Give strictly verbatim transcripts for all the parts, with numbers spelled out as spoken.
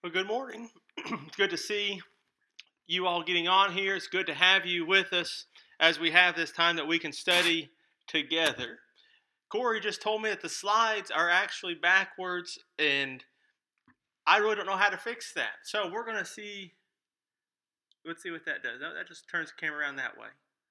Well, good morning. It's good to see you all getting on here. It's good to have you with us as we have this time that we can study together. Corey just told me that the slides are actually backwards, and I really don't know how to fix that. So we're going to see, let's see what that does. That just turns the camera around that way.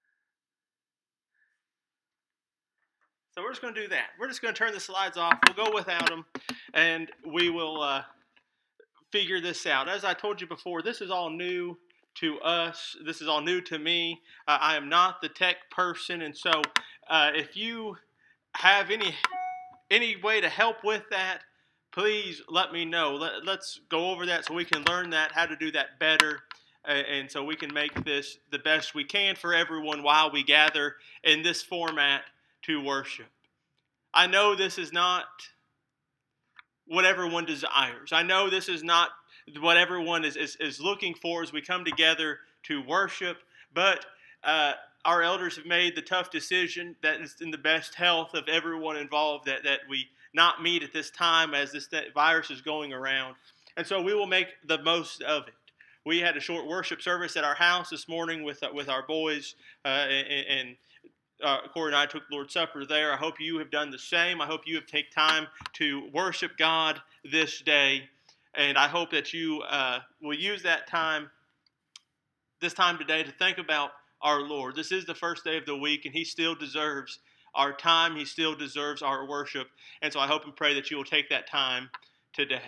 So we're just going to do that. We're just going to turn the slides off. We'll go without them, and we will uh, figure this out. As I told you before, this is all new to us. This is all new to me. Uh, I am not the tech person, and so uh, if you have any any way to help with that, please let me know. Let, let's go over that so we can learn that, how to do that better, uh, and so we can make this the best we can for everyone while we gather in this format to worship. I know this is not what everyone desires. I know this is not what everyone is, is, is looking for as we come together to worship, but uh, our elders have made the tough decision that it's in the best health of everyone involved that, that we not meet at this time as this virus is going around. And so we will make the most of it. We had a short worship service at our house this morning with, uh, with our boys, uh, and, and Uh, Corey and I took Lord's Supper there. I hope you have done the same. I hope you have taken time to worship God this day. And I hope that you uh, will use that time, this time today, to think about our Lord. This is the first day of the week, and He still deserves our time. He still deserves our worship. And so I hope and pray that you will take that time today.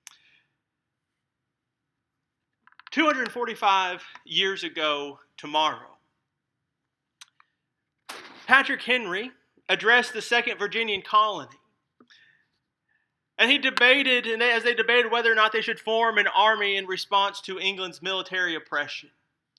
two hundred forty-five years ago tomorrow, Patrick Henry addressed the Second Virginian colony. And he debated, and as they debated whether or not they should form an army in response to England's military oppression.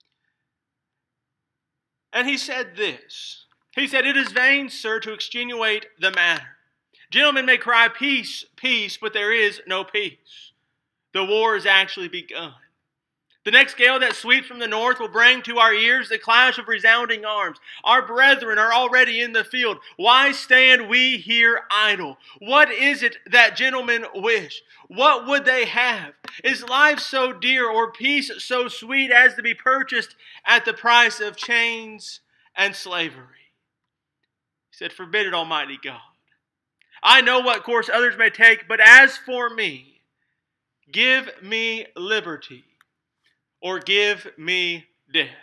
And he said this. He said, "It is vain, sir, to extenuate the matter. Gentlemen may cry peace, peace, but there is no peace. The war has actually begun. The next gale that sweeps from the north will bring to our ears the clash of resounding arms. Our brethren are already in the field. Why stand we here idle? What is it that gentlemen wish? What would they have? Is life so dear or peace so sweet as to be purchased at the price of chains and slavery?" He said, "Forbid it, Almighty God. I know what course others may take, but as for me, give me liberty, or give me death."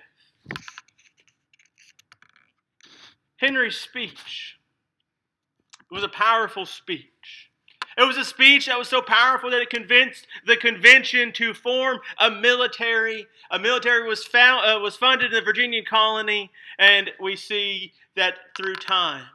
Henry's speech was a powerful speech. It was a speech that was so powerful that it convinced the convention to form a military. A military was found, uh, was funded in the Virginian colony, and we see that through time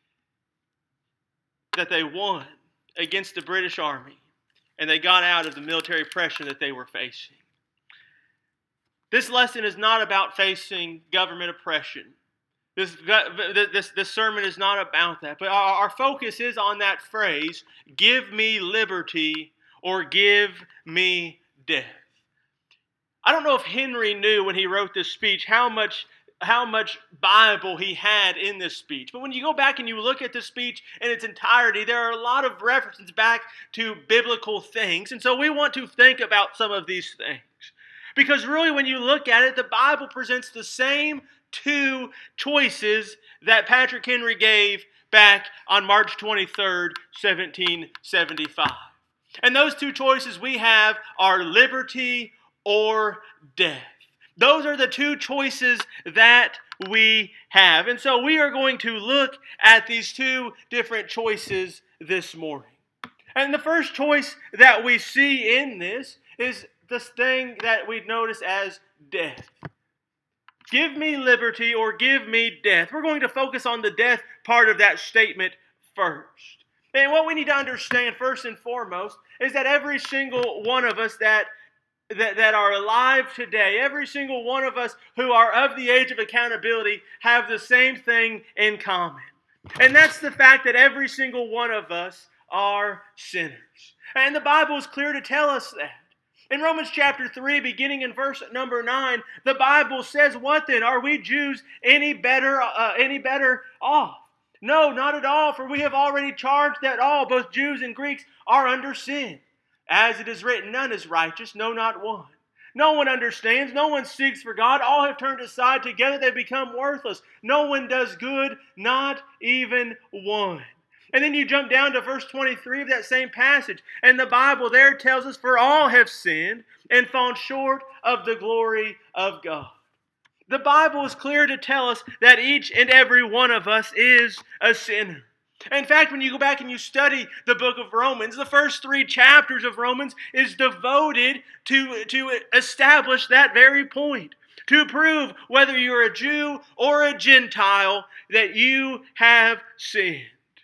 that they won against the British Army, and they got out of the military pressure that they were facing. This lesson is not about facing government oppression. This, this, this sermon is not about that. But our, our focus is on that phrase, "Give me liberty or give me death." I don't know if Henry knew when he wrote this speech how much, how much Bible he had in this speech. But when you go back and you look at this speech in its entirety, there are a lot of references back to biblical things. And so we want to think about some of these things. Because really, when you look at it, the Bible presents the same two choices that Patrick Henry gave back on March twenty-third, seventeen seventy-five. And those two choices we have are liberty or death. Those are the two choices that we have. And so we are going to look at these two different choices this morning. And the first choice that we see in this is this thing that we notice as death. Give me liberty or give me death. We're going to focus on the death part of that statement first. And what we need to understand first and foremost is that every single one of us that, that, that are alive today, every single one of us who are of the age of accountability have the same thing in common. And that's the fact that every single one of us are sinners. And the Bible is clear to tell us that. In Romans chapter three, beginning in verse number nine, the Bible says, "What then? Are we Jews any better, uh, any better off? No, not at all, for we have already charged that all, both Jews and Greeks, are under sin. As it is written, none is righteous, no, not one. No one understands. No one seeks for God. All have turned aside. Together they become worthless. No one does good, not even one. And then you jump down to verse twenty-three of that same passage. And the Bible there tells us, for all have sinned and fallen short of the glory of God. The Bible is clear to tell us that each and every one of us is a sinner. In fact, when you go back and you study the book of Romans, the first three chapters of Romans is devoted to, to establish that very point. To prove whether you're a Jew or a Gentile that you have sinned.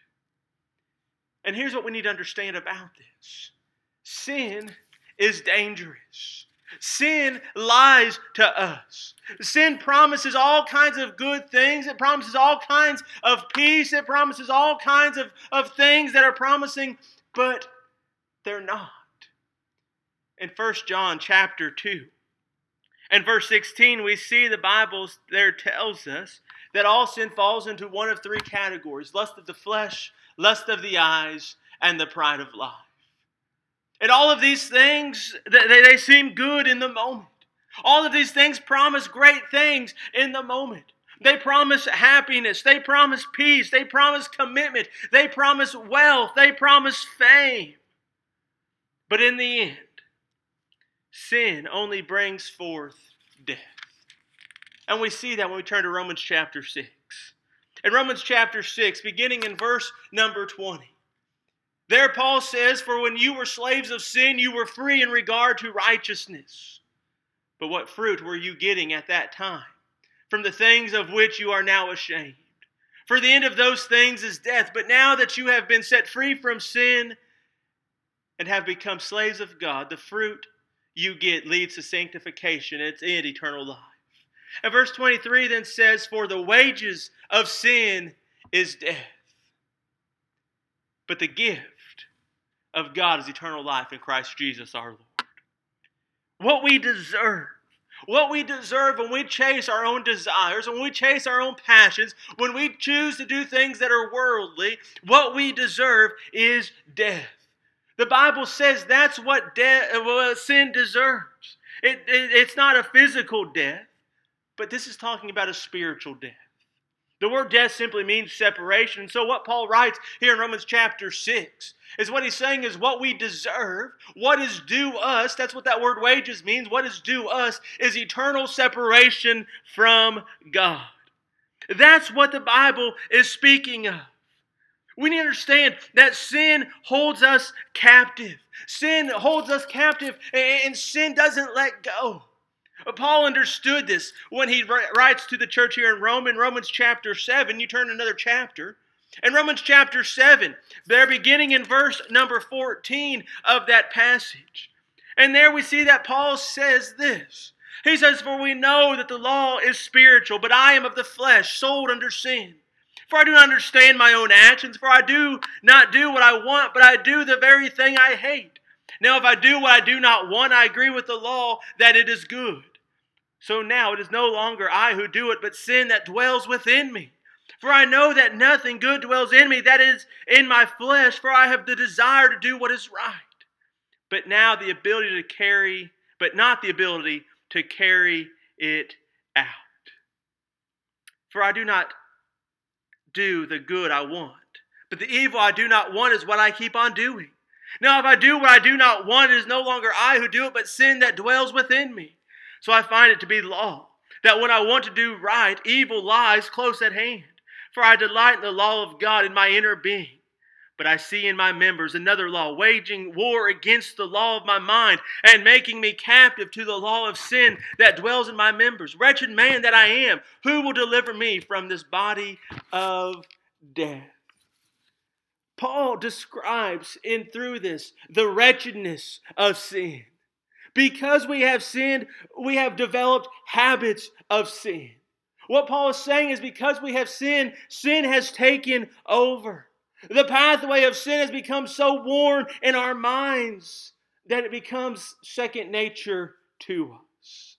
And here's what we need to understand about this. Sin is dangerous. Sin lies to us. Sin promises all kinds of good things. It promises all kinds of peace. It promises all kinds of, of things that are promising, but they're not. In First John chapter two and verse sixteen, we see the Bible there tells us that all sin falls into one of three categories: lust of the flesh, lust of the eyes, and the pride of life. And all of these things, they, they seem good in the moment. All of these things promise great things in the moment. They promise happiness. They promise peace. They promise commitment. They promise wealth. They promise fame. But in the end, sin only brings forth death. And we see that when we turn to Romans chapter six. In Romans chapter six, beginning in verse number twenty. There Paul says, for when you were slaves of sin, you were free in regard to righteousness. But what fruit were you getting at that time? From the things of which you are now ashamed. For the end of those things is death. But now that you have been set free from sin and have become slaves of God, the fruit you get leads to sanctification, and its end eternal life. And verse twenty-three then says, for the wages of sin is death. But the gift of God is eternal life in Christ Jesus our Lord. What we deserve, what we deserve when we chase our own desires, when we chase our own passions, when we choose to do things that are worldly, what we deserve is death. The Bible says that's what de- well, sin deserves. It, it, it's not a physical death, but this is talking about a spiritual death. The word death simply means separation. So what Paul writes here in Romans chapter six is what he's saying is what we deserve, what is due us, that's what that word wages means, what is due us is eternal separation from God. That's what the Bible is speaking of. We need to understand that sin holds us captive. Sin holds us captive, and sin doesn't let go. Paul understood this when he writes to the church here in Rome, in Romans chapter seven. You turn to another chapter. In Romans chapter seven, they're beginning in verse number fourteen of that passage. And there we see that Paul says this. He says, for we know that the law is spiritual, but I am of the flesh, sold under sin. For I do not understand my own actions, for I do not do what I want, but I do the very thing I hate. Now if I do what I do not want, I agree with the law that it is good. So now it is no longer I who do it, but sin that dwells within me. For I know that nothing good dwells in me, that is in my flesh, for I have the desire to do what is right. But now the ability to carry, but not the ability to carry it out. For I do not do the good I want, but the evil I do not want is what I keep on doing. Now if I do what I do not want, it is no longer I who do it, but sin that dwells within me. So I find it to be law, that when I want to do right, evil lies close at hand. For I delight in the law of God in my inner being. But I see in my members another law, waging war against the law of my mind, and making me captive to the law of sin that dwells in my members. Wretched man that I am, who will deliver me from this body of death? Paul describes in through this the wretchedness of sin. Because we have sinned, we have developed habits of sin. What Paul is saying is because we have sinned, sin has taken over. The pathway of sin has become so worn in our minds that it becomes second nature to us.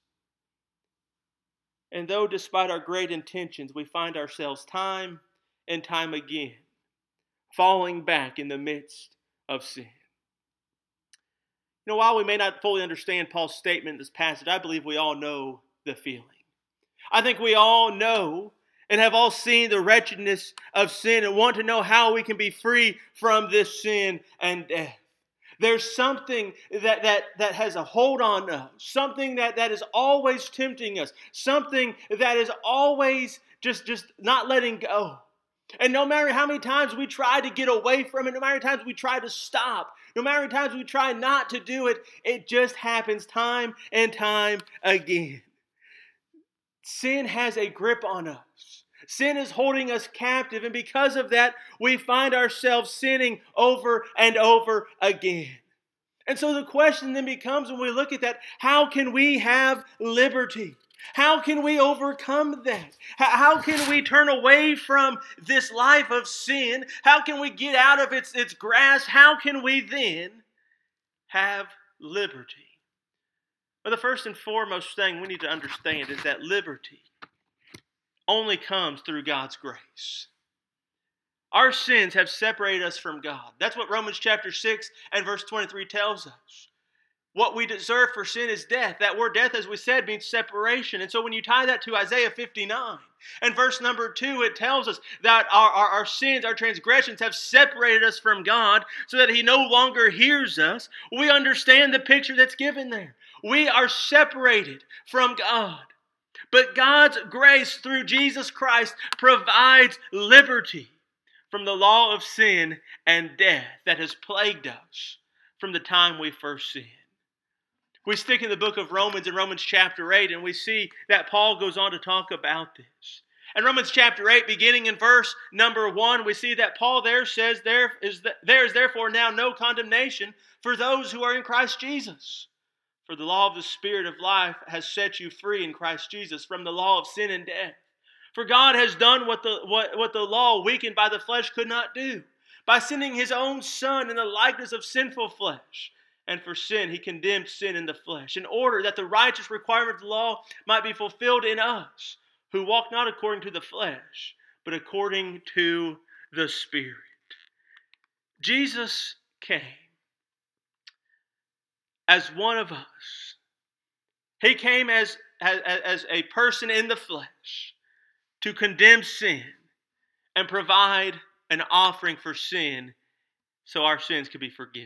And though despite our great intentions, we find ourselves time and time again falling back in the midst of sin. You know, while we may not fully understand Paul's statement in this passage, I believe we all know the feeling. I think we all know and have all seen the wretchedness of sin and want to know how we can be free from this sin and death. There's something that, that, that has a hold on us, something that, that is always tempting us, something that is always just, just not letting go. And no matter how many times we try to get away from it, no matter how many times we try to stop, no matter how many times we try not to do it, it just happens time and time again. Sin has a grip on us. Sin is holding us captive, and because of that, we find ourselves sinning over and over again. And so the question then becomes, when we look at that, how can we have liberty? How can we overcome that? How can we turn away from this life of sin? How can we get out of its, its grasp? How can we then have liberty? Well, the first and foremost thing we need to understand is that liberty only comes through God's grace. Our sins have separated us from God. That's what Romans chapter six and verse twenty-three tells us. What we deserve for sin is death. That word death, as we said, means separation. And so when you tie that to Isaiah fifty-nine and verse number two, it tells us that our, our, our sins, our transgressions have separated us from God so that He no longer hears us. We understand the picture that's given there. We are separated from God. But God's grace through Jesus Christ provides liberty from the law of sin and death that has plagued us from the time we first sinned. We stick in the book of Romans in Romans chapter eight, and we see that Paul goes on to talk about this. In Romans chapter eight, beginning in verse number one, we see that Paul there says, there is, there is therefore now no condemnation for those who are in Christ Jesus. For the law of the Spirit of life has set you free in Christ Jesus from the law of sin and death. For God has done what the, what, what the law, weakened by the flesh, could not do, by sending His own Son in the likeness of sinful flesh. And for sin, He condemned sin in the flesh, in order that the righteous requirement of the law might be fulfilled in us, who walk not according to the flesh, but according to the Spirit. Jesus came as one of us. He came as, as, as a person in the flesh to condemn sin and provide an offering for sin so our sins could be forgiven.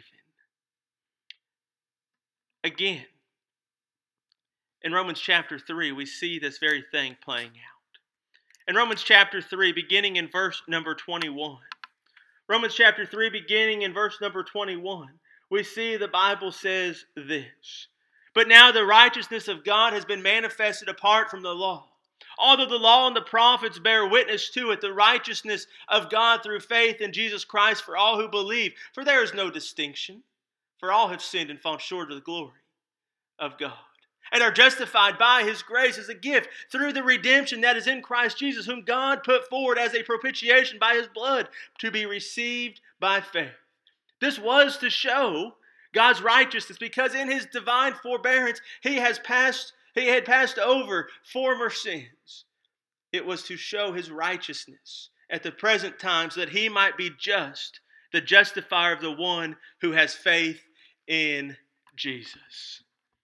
Again, in Romans chapter three, we see this very thing playing out. In Romans chapter three, beginning in verse number twenty-one. Romans chapter three, beginning in verse number twenty-one, we see the Bible says this. But now the righteousness of God has been manifested apart from the law. Although the law and the prophets bear witness to it, the righteousness of God through faith in Jesus Christ for all who believe. For there is no distinction. For all have sinned and fallen short of the glory of God, and are justified by His grace as a gift through the redemption that is in Christ Jesus, whom God put forward as a propitiation by His blood to be received by faith. This was to show God's righteousness, because in His divine forbearance He has passed, He had passed over former sins. It was to show His righteousness at the present time, so that He might be just, the justifier of the one who has faith in Jesus.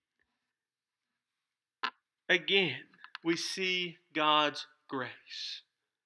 Again, we see God's grace.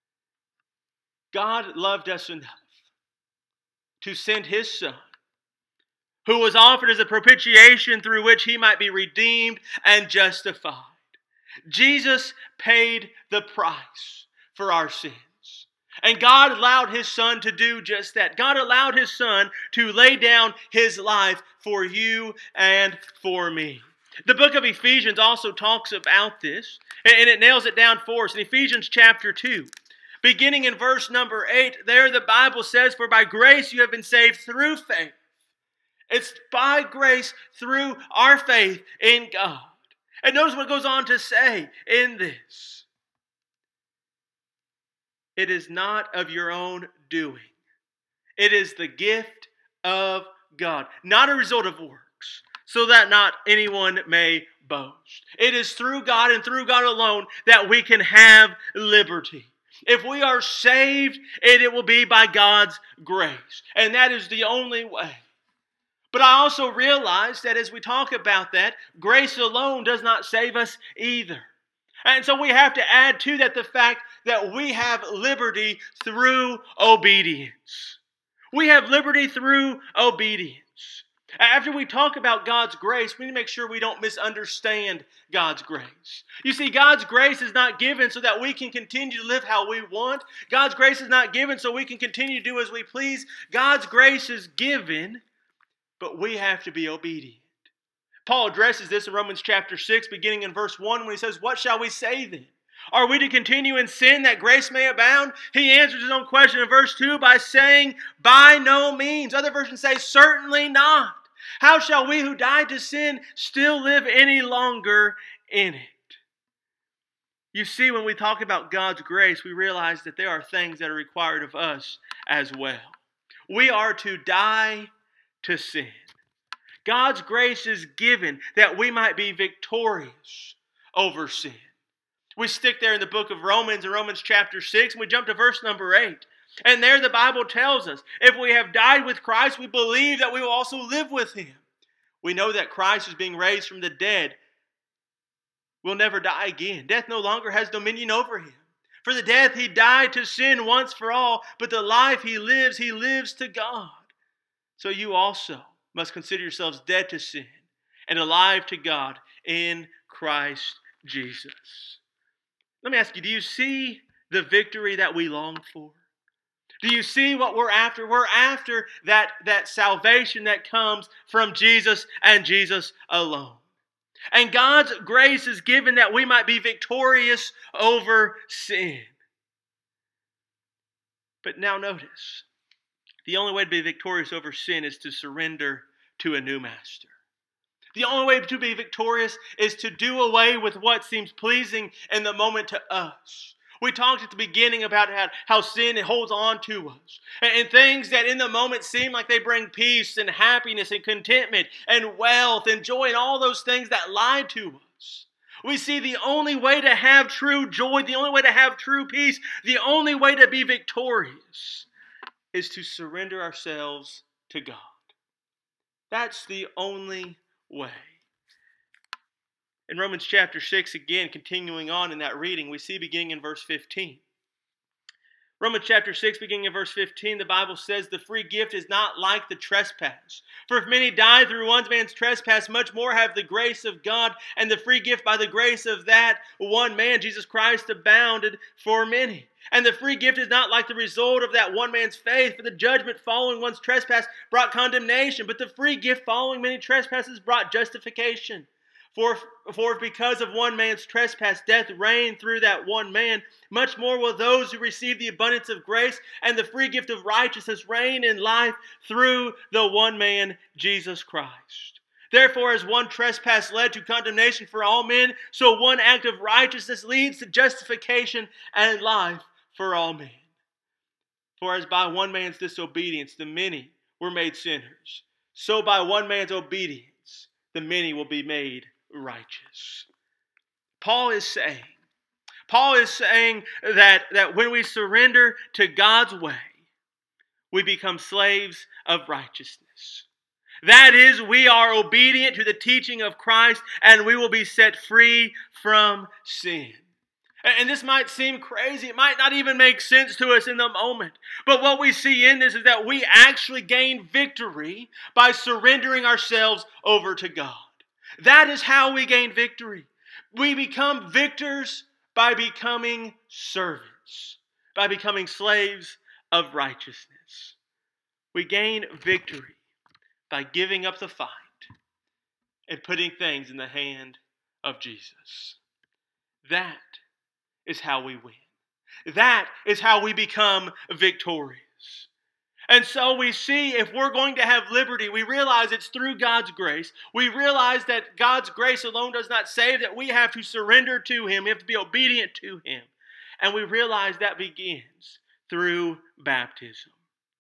God loved us enough to send His Son, who was offered as a propitiation through which He might be redeemed and justified. Jesus paid the price for our sins. And God allowed His Son to do just that. God allowed His Son to lay down His life for you and for me. The book of Ephesians also talks about this, and it nails it down for us. In Ephesians chapter two, beginning in verse number eight, there the Bible says, for by grace you have been saved through faith. It's by grace through our faith in God. And notice what it goes on to say in this. It is not of your own doing. It is the gift of God, not a result of works, so that not anyone may boast. It is through God and through God alone that we can have liberty. If we are saved, it, it will be by God's grace. And that is the only way. But I also realize that as we talk about that, grace alone does not save us either. And so we have to add to that the fact that we have liberty through obedience. We have liberty through obedience. After we talk about God's grace, we need to make sure we don't misunderstand God's grace. You see, God's grace is not given so that we can continue to live how we want. God's grace is not given so we can continue to do as we please. God's grace is given, but we have to be obedient. Paul addresses this in Romans chapter six, beginning in verse one, when he says, "What shall we say then? Are we to continue in sin that grace may abound?" He answers his own question in verse two by saying, "By no means." Other versions say, "Certainly not. How shall we who died to sin still live any longer in it?" You see, when we talk about God's grace, we realize that there are things that are required of us as well. We are to die to sin. God's grace is given that we might be victorious over sin. We stick there in the book of Romans, in Romans chapter six, and we jump to verse number eight. And there the Bible tells us, if we have died with Christ, we believe that we will also live with Him. We know that Christ is being raised from the dead. We'll never die again. Death no longer has dominion over Him. For the death He died to sin once for all, but the life He lives, He lives to God. So you also must consider yourselves dead to sin and alive to God in Christ Jesus. Let me ask you, do you see the victory that we long for? Do you see what we're after? We're after that, that salvation that comes from Jesus and Jesus alone. And God's grace is given that we might be victorious over sin. But now notice, the only way to be victorious over sin is to surrender to a new master. The only way to be victorious is to do away with what seems pleasing in the moment to us. We talked at the beginning about how, how sin holds on to us. And, and things that in the moment seem like they bring peace and happiness and contentment and wealth and joy and all those things that lie to us. We see the only way to have true joy, the only way to have true peace, the only way to be victorious is to surrender ourselves to God. That's the only way. In Romans chapter six, again, continuing on in that reading, we see beginning in verse fifteen. Romans chapter six, beginning in verse fifteen, the Bible says, "The free gift is not like the trespass. For if many died through one man's trespass, much more have the grace of God and the free gift by the grace of that one man, Jesus Christ, abounded for many. And the free gift is not like the result of that one man's faith, for the judgment following one's trespass brought condemnation, but the free gift following many trespasses brought justification. For, for because of one man's trespass, death reigned through that one man, much more will those who receive the abundance of grace and the free gift of righteousness reign in life through the one man, Jesus Christ. Therefore, as one trespass led to condemnation for all men, so one act of righteousness leads to justification and life for all men. For as by one man's disobedience the many were made sinners, so by one man's obedience the many will be made righteous." Paul is saying, Paul is saying that, that when we surrender to God's way, we become slaves of righteousness. That is, we are obedient to the teaching of Christ and we will be set free from sin. And this might seem crazy. It might not even make sense to us in the moment. But what we see in this is that we actually gain victory by surrendering ourselves over to God. That is how we gain victory. We become victors by becoming servants, by becoming slaves of righteousness. We gain victory by giving up the fight and putting things in the hand of Jesus. That is how we win. That is how we become victorious. And so we see, if we're going to have liberty, we realize it's through God's grace. We realize that God's grace alone does not save, that we have to surrender to Him. We have to be obedient to Him. And we realize that begins through baptism.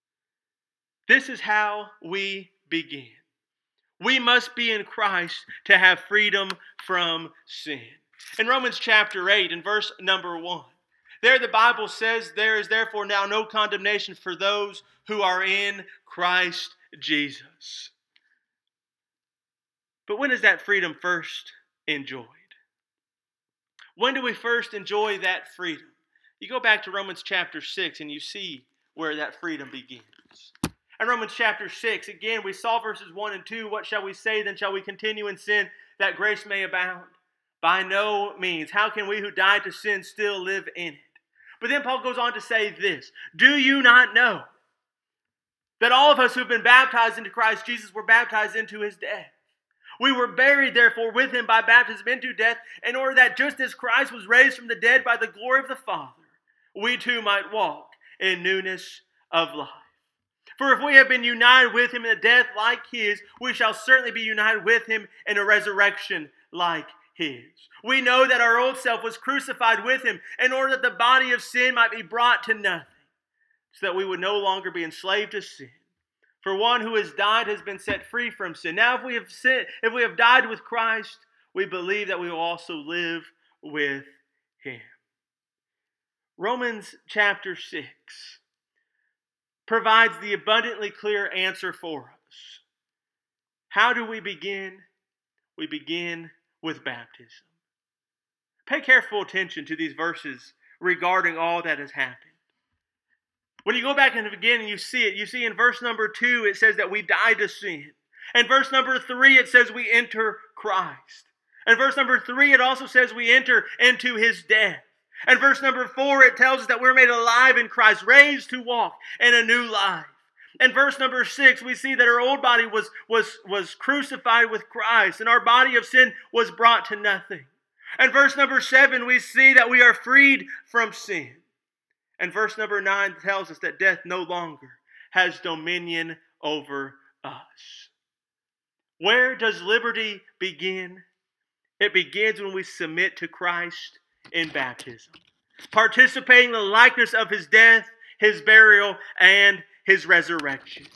This is how we begin. We must be in Christ to have freedom from sin. In Romans chapter eight, in verse number one, there the Bible says, "There is therefore now no condemnation for those who are in Christ Jesus." But when is that freedom first enjoyed? When do we first enjoy that freedom? You go back to Romans chapter six and you see where that freedom begins. In Romans chapter six, again, we saw verses one and two. What shall we say then? Shall we continue in sin that grace may abound? By no means. How can we who died to sin still live in it? But then Paul goes on to say this. Do you not know that all of us who have been baptized into Christ Jesus were baptized into his death? We were buried, therefore, with him by baptism into death, in order that just as Christ was raised from the dead by the glory of the Father, we too might walk in newness of life. For if we have been united with him in a death like his, we shall certainly be united with him in a resurrection like his. We know that our old self was crucified with him in order that the body of sin might be brought to nothing, so that we would no longer be enslaved to sin. For one who has died has been set free from sin. Now if we have sin, if we have died with Christ, we believe that we will also live with him. Romans chapter six provides the abundantly clear answer for us. How do we begin? We begin with baptism. Pay careful attention to these verses regarding all that has happened. When you go back and begin and you see it, you see in verse number two, it says that we die to sin. In verse number three, it says we enter Christ. In verse number three, it also says we enter into his death. In verse number four, it tells us that we're made alive in Christ, raised to walk in a new life. In verse number six, we see that our old body was, was, was crucified with Christ, and our body of sin was brought to nothing. In verse number seven, we see that we are freed from sin. And verse number nine tells us that death no longer has dominion over us. Where does liberty begin? It begins when we submit to Christ in baptism, participating in the likeness of his death, his burial, and his resurrection.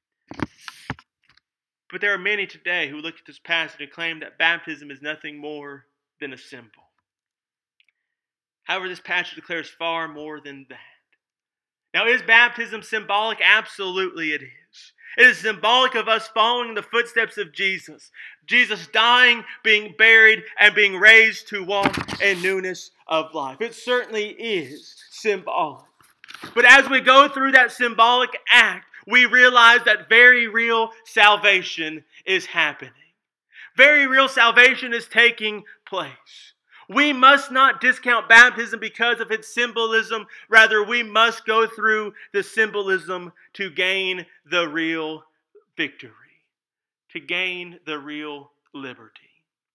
But there are many today who look at this passage and claim that baptism is nothing more than a symbol. However, this passage declares far more than that. Now, is baptism symbolic? Absolutely it is. It is symbolic of us following the footsteps of Jesus. Jesus dying, being buried, and being raised to walk in newness of life. It certainly is symbolic. But as we go through that symbolic act, we realize that very real salvation is happening. Very real salvation is taking place. We must not discount baptism because of its symbolism. Rather, we must go through the symbolism to gain the real victory, to gain the real liberty.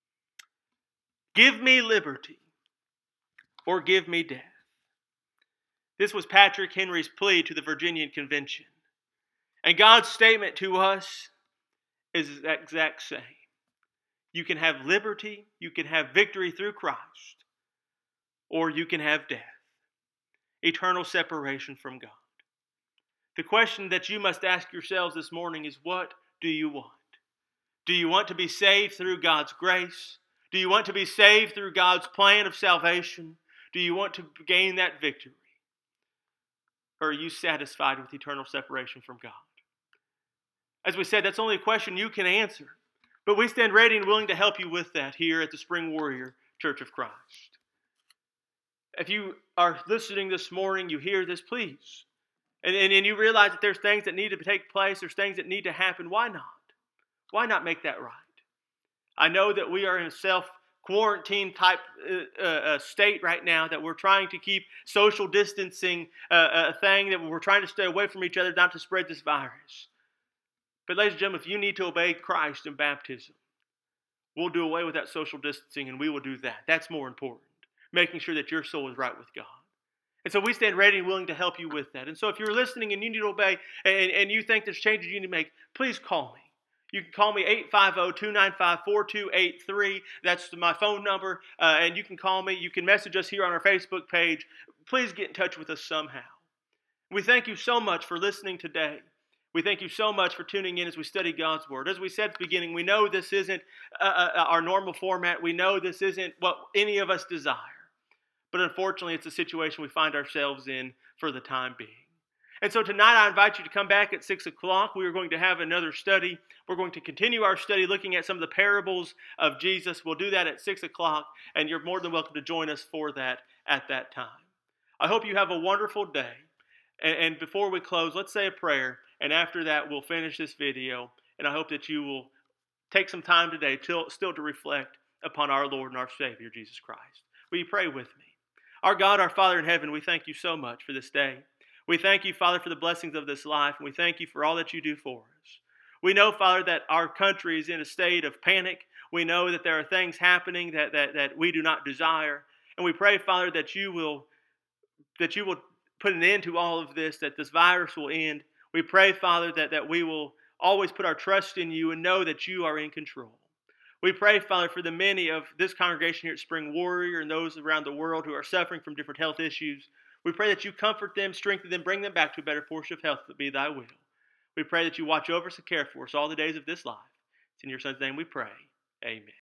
Give me liberty or give me death. This was Patrick Henry's plea to the Virginian Convention. And God's statement to us is the exact same. You can have liberty, you can have victory through Christ, or you can have death, eternal separation from God. The question that you must ask yourselves this morning is, what do you want? Do you want to be saved through God's grace? Do you want to be saved through God's plan of salvation? Do you want to gain that victory? Or are you satisfied with eternal separation from God? As we said, that's only a question you can answer. But we stand ready and willing to help you with that here at the Spring Warrior Church of Christ. If you are listening this morning, you hear this, please. And, and, and you realize that there's things that need to take place, there's things that need to happen. Why not? Why not make that right? I know that we are in a self-quarantine type uh, uh, state right now, that we're trying to keep social distancing uh, a thing, that we're trying to stay away from each other, not to spread this virus. But ladies and gentlemen, if you need to obey Christ in baptism, we'll do away with that social distancing and we will do that. That's more important. Making sure that your soul is right with God. And so we stand ready and willing to help you with that. And so if you're listening and you need to obey and, and you think there's changes you need to make, please call me. You can call me eight five zero, two nine five, four two eight three. That's my phone number. Uh, and you can call me. You can message us here on our Facebook page. Please get in touch with us somehow. We thank you so much for listening today. We thank you so much for tuning in as we study God's Word. As we said at the beginning, we know this isn't uh, uh, our normal format. We know this isn't what any of us desire. But unfortunately, it's a situation we find ourselves in for the time being. And so tonight I invite you to come back at six o'clock. We are going to have another study. We're going to continue our study looking at some of the parables of Jesus. We'll do that at six o'clock, and you're more than welcome to join us for that at that time. I hope you have a wonderful day. And, and before we close, let's say a prayer, and after that we'll finish this video. And I hope that you will take some time today till, still to reflect upon our Lord and our Savior, Jesus Christ. Will you pray with me? Our God, our Father in heaven, we thank you so much for this day. We thank you, Father, for the blessings of this life, and we thank you for all that you do for us. We know, Father, that our country is in a state of panic. We know that there are things happening that, that, that we do not desire. And we pray, Father, that you will that you will put an end to all of this, that this virus will end. We pray, Father, that, that we will always put our trust in you and know that you are in control. We pray, Father, for the many of this congregation here at Spring Warrior and those around the world who are suffering from different health issues. We pray that you comfort them, strengthen them, bring them back to a better portion of health, that be thy will. We pray that you watch over us and care for us all the days of this life. It's in your Son's name we pray. Amen.